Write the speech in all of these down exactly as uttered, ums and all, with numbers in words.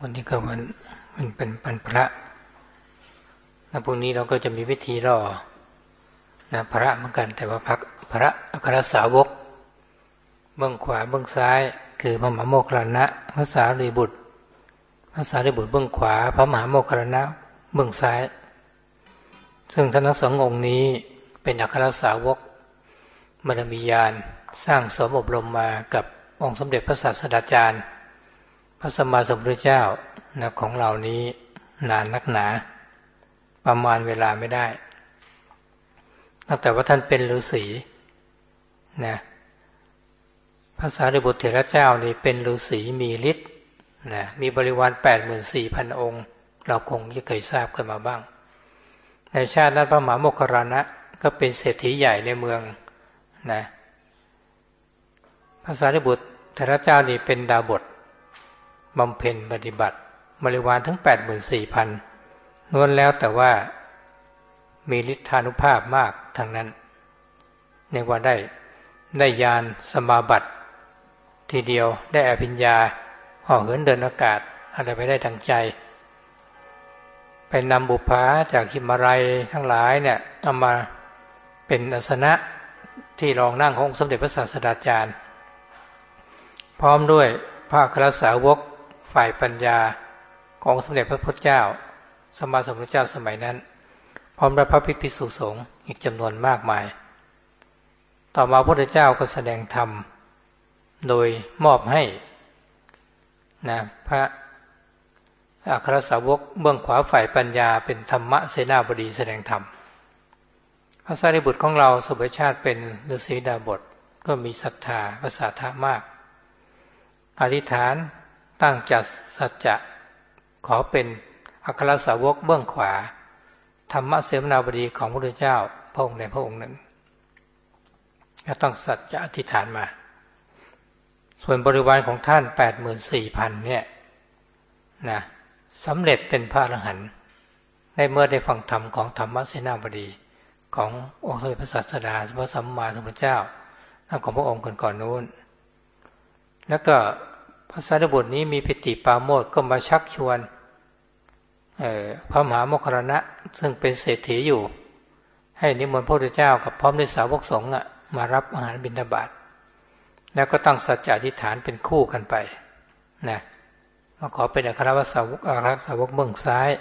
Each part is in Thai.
วันนี้ก็วันมันเป็นวันพระแล้วพรุ่งนี้เราก็จะมีวิธีรอนะพระเหมือนกันแต่ว่าพระพระอัครสาวกเบื้องขวาเบื้องซ้ายคือพระมหาโมคคัลลานะพระสารีบุตรพระสารีบุตรเบื้องขวาพระมหาโมคคัลลานะเบื้องซ้ายซึ่งท่านทั้งสององค์นี้เป็นอัครสาวกบารมีญาณสร้างสมอบรมมากับองค์สมเด็จพระศาสดาจารย์พระสัมมาสัมพุทธเจ้านะของเหล่านี้นานนักหนาประมาณเวลาไม่ได้ตั้งแต่ว่าท่านเป็นฤาษีนะพระสารีบุตรเถระเจ้านี่เป็นฤาษีมีฤทธิ์นะมีบริวาร แปดหมื่นสี่พัน องค์เราคงจะเคยทราบกันมาบ้างในชาตินั้นพระมหาโมคคัลลานะก็เป็นเศรษฐีใหญ่ในเมืองนะพระสารีบุตรเถระเจ้านี่เป็นดาบสบำเพ็ญปฏิบัติบริวารทั้ง แปดหมื่นสี่พัน ล้วนแล้วแต่ว่ามีฤทธานุภาพมากทั้งนั้นเรียกว่าได้ได้ญาณสมาบัติทีเดียวได้อภิญญาห่อเหินเดินอากาศอะไรไปได้ดังใจไปนำบุปผาจากหิมาลัยทั้งหลายเนี่ยเอามาเป็นอาสนะที่รองนั่งของสมเด็จพระศาสดาจารย์พร้อมด้วยพระอัครสาวกฝ่ายปัญญาของสมเด็จพระพุทธเจ้าสมมาสัมพุทธเจ้าสมัยนั้นพร้อมด้วยพระภิกษุสงฆ์อีกจำนวนมากมายต่อมาพระพุทธเจ้าก็แสดงธรรมโดยมอบให้นะพระอัครสาวกเบื้องขวาฝ่ายปัญญาเป็นธรรมเสนาบดีแสดงธรรมพระสารีบุตรของเราสมัยชาติเป็นฤาษีดาบสก็มีศรัทธาภาษาธามากอธิษฐานตั้งจัดสัจจะขอเป็นอัครสาวกเบื้องขวาธรรมเสนาบดีของพระพุทธเจ้าพระองค์ใดพระองค์หนึ่งก็ต้องสัจจะอธิษฐานมาส่วนบริวารของท่าน แปดหมื่นสี่พัน เนี่ยนะสำเร็จเป็นพระอรหันต์ได้เมื่อได้ฟังธรรมของธรรมเสนาบดีขององค์สมเด็จพระศาสดาพระสัมมาสัมพุทธเจ้าและของพระองค์ก่อนๆนู้นแล้วก็พระสารีบุตรนี้มีปิติปราโมทย์ก็มาชักชวนพระมหาโมคคัลลานะซึ่งเป็นเศรษฐีอยู่ให้นิมนต์พระพุทธเจ้ากับพร้อมด้วยสาวกสงฆ์มารับอาหารบิณฑบาตแล้วก็ตั้งสัจจะอธิษฐานเป็นคู่กันไปนะมาขอเป็นอัครสาวกอัครสาวกเบื้องซ้าย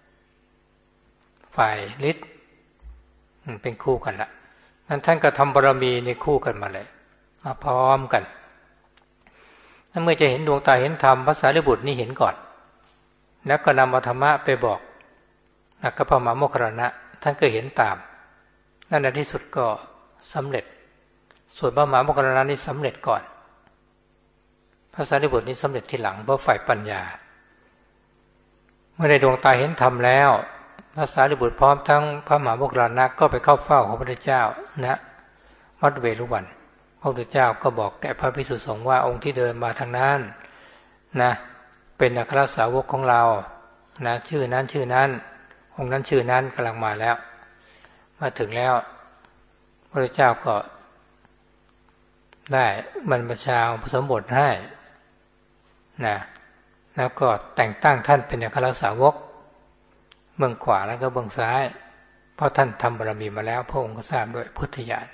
ฝ่ายฤทธิ์เป็นคู่กันละนั้นท่านก็ทำบารมีในคู่กันมาเลยมาพร้อมกันเมื่อจะเห็นดวงตาเห็นธรรมพระสารีบุตรนี่เห็นก่อนแล้วก็นำธรรมะไปบอกกับพระมหาโมคคัลลานะท่านก็เห็นตามนั่นในที่สุดก็สำเร็จส่วนพระมหาโมคคัลลานะนี่สำเร็จก่อนพระสารีบุตรนี่สำเร็จทีหลังเพราะฝ่ายปัญญาเมื่อได้ดวงตาเห็นธรรมแล้วพระสารีบุตรพร้อมทั้งพระมหาโมคคัลลานะก็ไปเข้าเฝ้าพระพุทธเจ้าณวัดเวฬุวันพระพุทธเจ้าก็บอกแก่พระภิกษุสงฆ์ว่าองค์ที่เดินมาทางนั้นนะเป็นอัครสาวกของเรานะชื่อนั้นชื่อนั้นองค์นั้นชื่อนั้นกำลังมาแล้วมาถึงแล้วพระพุทธเจ้าก็ได้บรรพชาอุปสมบทให้นะแล้วก็แต่งตั้งท่านเป็นอัครสาวกเบื้องขวาแล้วก็เบื้องซ้ายเพราะท่านทำบารมีมาแล้วพระองค์ก็ทราบด้วยพุทธญาณ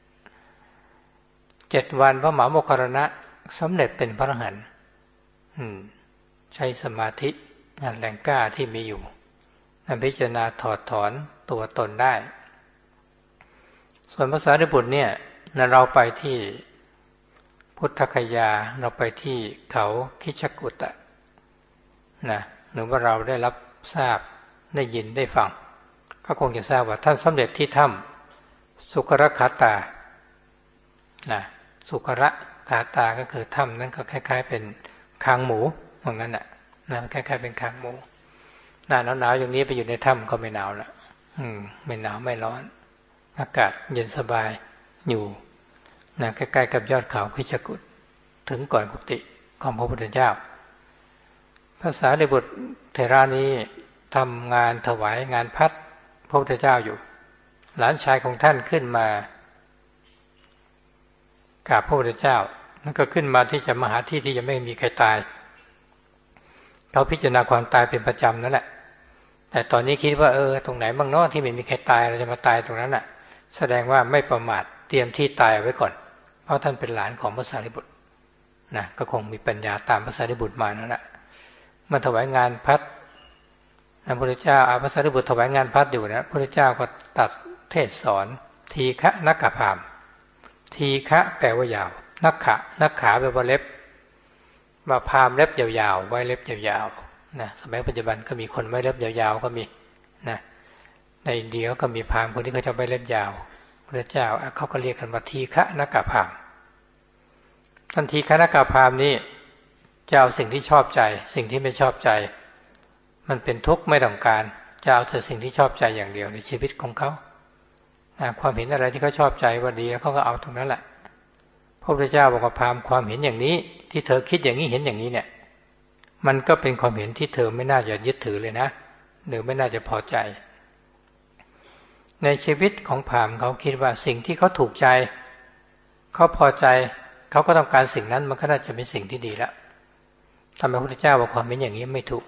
เจ็ดวันพระมหาโมคคัลลานะสำเร็จเป็นพระอรหันต์ใช้สมาธิงานแรงกล้าที่มีอยู่นั้นพิจารณาถอดถอนตัวตนได้ส่วนพระสารีบุตรเนี่ยเราไปที่พุทธคยาเราไปที่เขาคิชกุฏะนะหรือว่าเราได้รับทราบได้ยินได้ฟังก็คงจะทราบว่าท่านสำเร็จที่ถ้ำสุกรคาตานะสุกรคาตาก็คือถ้ำนั้นก็คล้ายๆเป็นคางหมูเหมือนกันน่ะนะคล้ายๆเป็นคางหมูหน้าหนาวๆอย่างนี้ไปอยู่ในถ้ำก็ไม่หนาวละอืมไม่หนาวไม่ร้อนอากาศเย็นสบายอยู่นะใกล้ๆกับยอดเขาคิชกุฏถึงก่อนกุฏิของพระพุทธเจ้าพระสารีบุตรเถระนี้ทำงานถวายงานพัดพระพุทธเจ้าอยู่หลานชายของท่านขึ้นมากราบพระพุทธเจ้าแล้วก็ขึ้นมาที่จะมาหาที่ที่จะไม่มีใครตายเขาพิจารณาความตายเป็นประจำนั่นแหละแต่ตอนนี้คิดว่าเออตรงไหนบ้างเนาะที่ไม่มีใครตายเราจะมาตายตรงนั้นน่ะแสดงว่าไม่ประมาทเตรียมที่ตายไว้ก่อนเพราะท่านเป็นหลานของพระสารีบุตรนะก็คงมีปัญญาตามพระสารีบุตรมานั่นแหละมาถวายงานพัดพระพุทธเจ้าอาพระสารีบุตรถวายงานพัดอยู่นะพระพุทธเจ้าก็ตัดเทศสอนทีฆะนักขพามทีฆะแปลว่ายาวนักขะนักขาแปลว่าเล็บมาพามเล็บยาวๆไว้เล็บยาวๆนะสมัยปัจจุบันก็มีคนไว้เล็บยาวๆก็มีนะในอินเดียก็มีพามคนที่เขาจะไว้เล็บยาวพระเจ้าเขาก็เรียกกันว่าทีฆะนักขพามท่านทีฆะนักขพามนี้จะเอาสิ่งที่ชอบใจสิ่งที่ไม่ชอบใจมันเป็นทุกข์ไม่ต้องการจะเอาแต่สิ่งที่ชอบใจอย่างเดียวในชีวิตของเขาความเห็นอะไรที่เขาชอบใจว่าดีเขาก็เอาตรงนั้นแหละพระพุทธเจ้าบอกว่าพามความเห็นอย่างนี้ที่เธอคิดอย่างนี้เห็นอย่างนี้เนี่ยมันก็เป็นความเห็นที่เธอไม่น่าจะยึดถือเลยนะหรือไม่น่าจะพอใจในชีวิตของพามเขาคิดว่าสิ่งที่เขาถูกใจเขาพอใจเขาก็ต้องการสิ่งนั้นมันก็น่าจะเป็นสิ่งที่ดีแล้วทำไมพระพุทธเจ้าบอกความเห็นอย่างนี้ไม่ถูก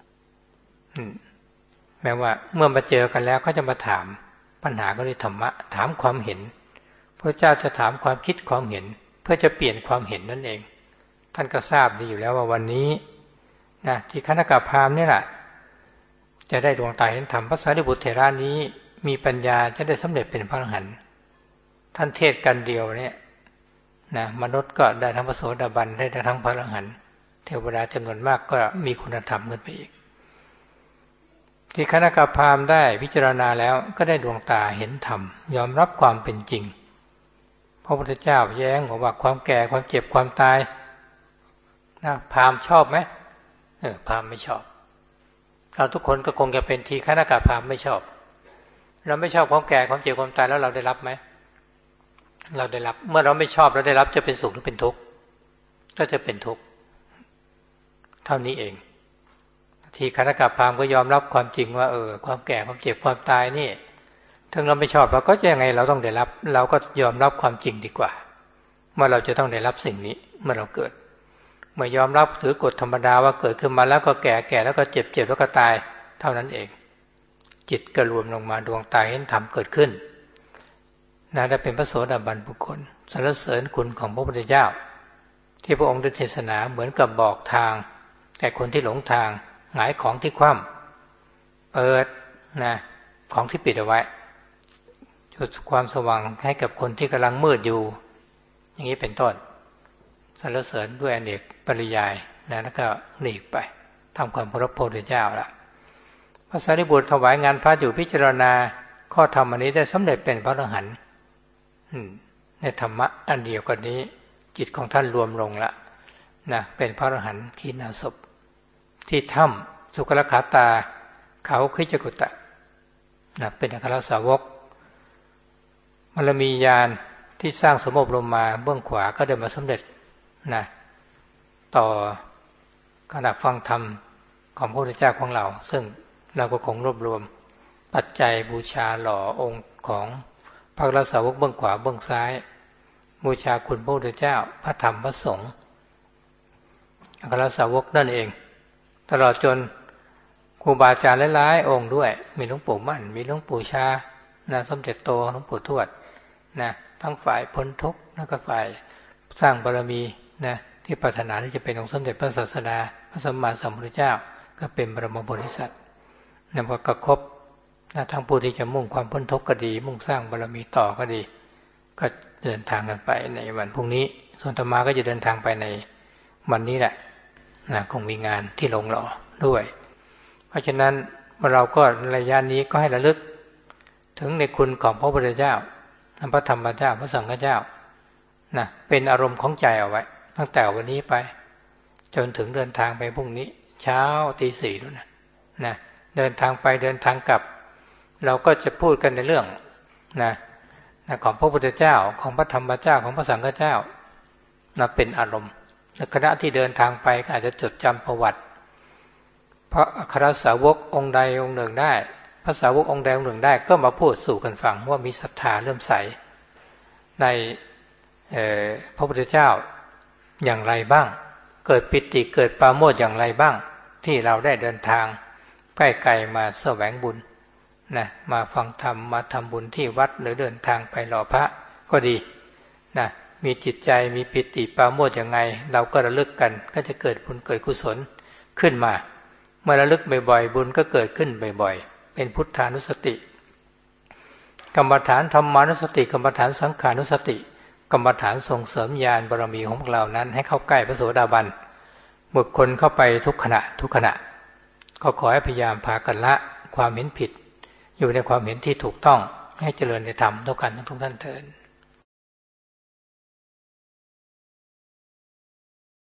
แม้ว่าเมื่อมาเจอกันแล้วเขาจะมาถามปัญหาก็ด้วยธรรมะถามความเห็นพระเจ้าจะถามความคิดความเห็นเพื่อจะเปลี่ยนความเห็นนั่นเองท่านก็ทราบดีอยู่แล้วว่าวันนี้นะที่คณกพราหมณ์นี่แหละจะได้ดวงตาเห็นธรรมพระสารีบุตรเถระนี้มีปัญญาจะได้สำเร็จเป็นพระอรหันต์ท่านเทศกันเดียวเนี่ยนะมนุษย์ก็ได้ทั้งพระโสดาบันได้ทั้งพระอรหันต์เทวดาจำนวนมากก็มีคุณธรรมขึ้นไปอีกที่คณกพราหมณ์ได้พิจารณาแล้วก็ได้ดวงตาเห็นธรรมยอมรับความเป็นจริงพระพุทธเจ้าแย้งบอกว่าความแก่ความเจ็บความตายนะพราหมณ์ชอบไหมเออพราหมณ์ไม่ชอบเราทุกคนก็คงจะเป็นทีฆะนักขพราหมณ์ไม่ชอบเราไม่ชอบความแก่ความเจ็บความตายแล้วเราได้รับไหมเราได้รับเมื่อเราไม่ชอบเราได้รับจะเป็นสุขหรือเป็นทุกข์ก็จะเป็นทุกข์เท่านี้เองทีฆะนักขพราหมณ์ก็ยอมรับความจริงว่าเออความแก่ความเจ็บความตายนี่ถึงเราไม่ชอบเราก็ยังไงเราต้องได้รับเราก็ยอมรับความจริงดีกว่าเมื่อเราจะต้องได้รับสิ่งนี้เมื่อเราเกิดเมื่อยอมรับถือกฎธรรมดาว่าเกิดขึ้นมาแล้วก็แก่แก่แล้วก็เจ็บเจ็บแล้วก็ตายเท่านั้นเองจิตก็รวมลงมาดวงตาเห็นธรรมเกิดขึ้นน่าจะเป็นพระโสดาบันบุคคลสรรเสริญคุณของพระพุทธเจ้าที่พระองค์ได้เทศนาเหมือนกับบอกทางแก่คนที่หลงทางหงายของที่คว่ำเปิดนะของที่ปิดเอาไว้จุดความสว่างให้กับคนที่กำลังมืดอยู่อย่างนี้เป็นต้นสรรเสริญด้วยอเนกปริยายนะแล้วก็หลีกไปทำความเคารพพระพุทธเจ้าละพระสารีบุตรถวายงานพระอยู่พิจารณาข้อธรรมอันนี้ได้สำเร็จเป็นพระอรหันต์ในธรรมะอันเดียวกันนี้จิตของท่านรวมลงละนะเป็นพระอรหันต์ขีณาสพที่ถ้ำสุกลขาตาเขาคิจกุตะนะเป็นอัครสาวกมรมีญาณที่สร้างสมบรมมาเบื้องขวาก็ได้มาสำเร็จนะต่อขณะฟังธรรมของพระพุทธเจ้าของเราซึ่งเราก็คงรวบรวมปัจจัยบูชาหล่อองค์ของพระอัครสาวกเบื้องขวาเบื้องซ้ายบูชาคุณพระพุทธเจ้าพระธรรมพระสงฆ์อัครสาวกนั่นเองตลอดจนครูบาอาจารย์หลายๆองค์ด้วยมีหลวงปู่มั่นมีหลวงปู่ชานะสมเด็จโตหลวงปู่ทวดนะทั้งฝ่ายพ้นทุกข์แล้วก็ฝ่ายสร้างบารมีนะที่ปรารถนาที่จะเป็นองค์สมเด็จพระศาสดาพระสัมมาสัมพุทธเจ้าก็เป็นบรมโพธิสัตว์นะพอกระคบนะทั้งผู้ที่จะมุ่งความพ้นทุกข์ก็ดีมุ่งสร้างบารมีต่อก็ดีก็เดินทางกันไปในวันพรุ่งนี้ส่วนธรรมาก็จะเดินทางไปในวันนี้แหละนะคงมีงานที่ลงหล่อด้วยเพราะฉะนั้นเราก็ระยะนี้ก็ให้ระลึกถึงในคุณของพระพุทธเจ้าพระธรรมเจ้าพระสังฆเจ้านะเป็นอารมณ์ของใจเอาไว้ตั้งแต่วันนี้ไปจนถึงเดินทางไปพรุ่งนี้เช้าตีสี่นู่นนะนะเดินทางไปเดินทางกลับเราก็จะพูดกันในเรื่องนะนะของพระพุทธเจ้าของพระธรรมเจ้าของพระสังฆเจ้านะเป็นอารมณ์ขณะที่เดินทางไปก็อาจจะจดจำประวัติพระอัครสาวกองค์ใดองค์หนึ่งได้พระสาวกองค์ใดองค์หนึ่งได้ก็มาพูดสู่กันฟังว่ามีศรัทธาเลื่อมใสในพระพุทธเจ้าอย่างไรบ้างเกิดปิติเกิดปราโมทย์อย่างไรบ้างที่เราได้เดินทางใกล้ๆมาแสวงบุญนะมาฟังธรรมมาทำบุญที่วัดหรือเดินทางไปหล่อพระก็ดีนะมีจิตใจมีปิติปราโมทย์ยังไงเราก็ระลึกกันก็จะเกิดบุญเกิดกุศลขึ้นมาเมื่อระลึกบ่อยๆบุญก็เกิดขึ้นบ่อยๆเป็นพุทธานุสติกรรมฐานธรรมานุสติกรรมฐานสังขานุสติกรรมฐานส่งเสริมญาณบารมีของพวกเรานั้นให้เข้าใกล้พระโสดาบันบุคคลเข้าไปทุกขณะทุกขณะก็ขอให้พยายามพากันละความเห็นผิดอยู่ในความเห็นที่ถูกต้องให้เจริญในธรรมทุกกันทุกท่านเถิด